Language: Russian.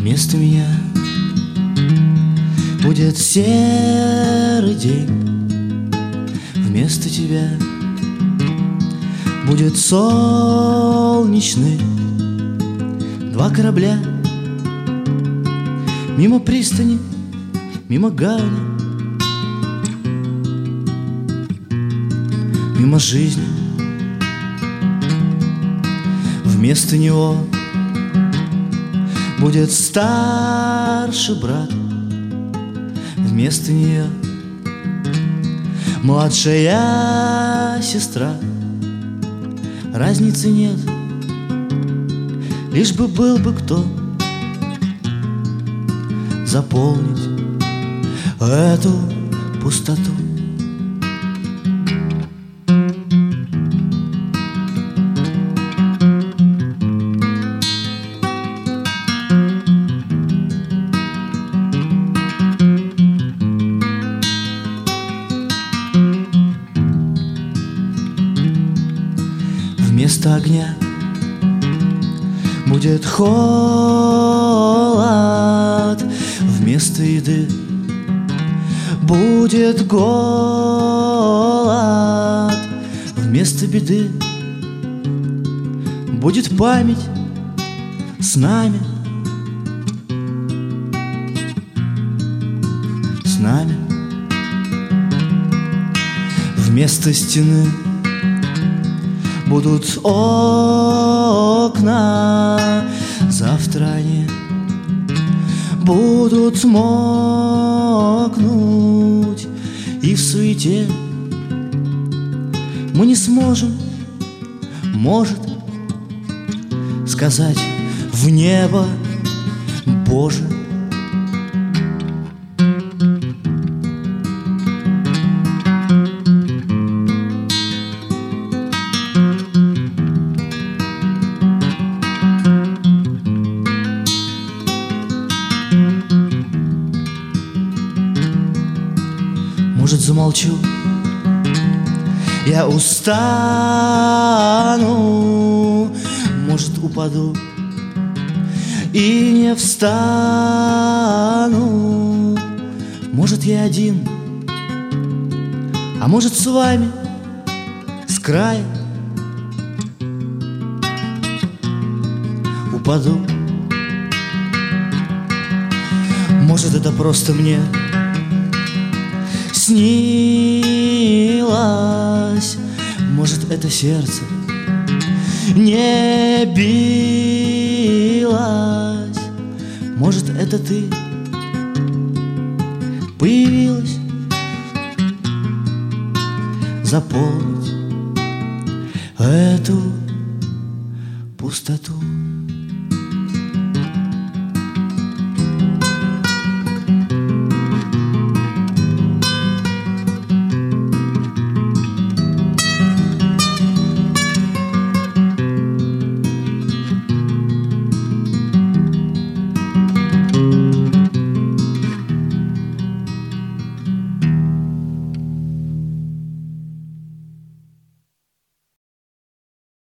Вместо меня будет серый день, вместо тебя будет солнечный. Два корабля мимо пристани, мимо гавани, мимо жизни. Вместо него будет старший брат, вместо нее младшая сестра. Разницы нет, лишь бы был бы кто заполнить эту пустоту. Вместо огня будет холод, вместо еды будет голод, вместо беды будет память с нами, с нами. Вместо стены будут окна, завтра они будут мокнуть, и в суете мы не сможем, может, сказать в небо: Боже. Может, замолчу, я устану, может, упаду и не встану. Может, я один, а может, с вами, с края упаду. Может, это просто мне снилось, может, это сердце не билось, может, это ты появилась заполнить эту пустоту.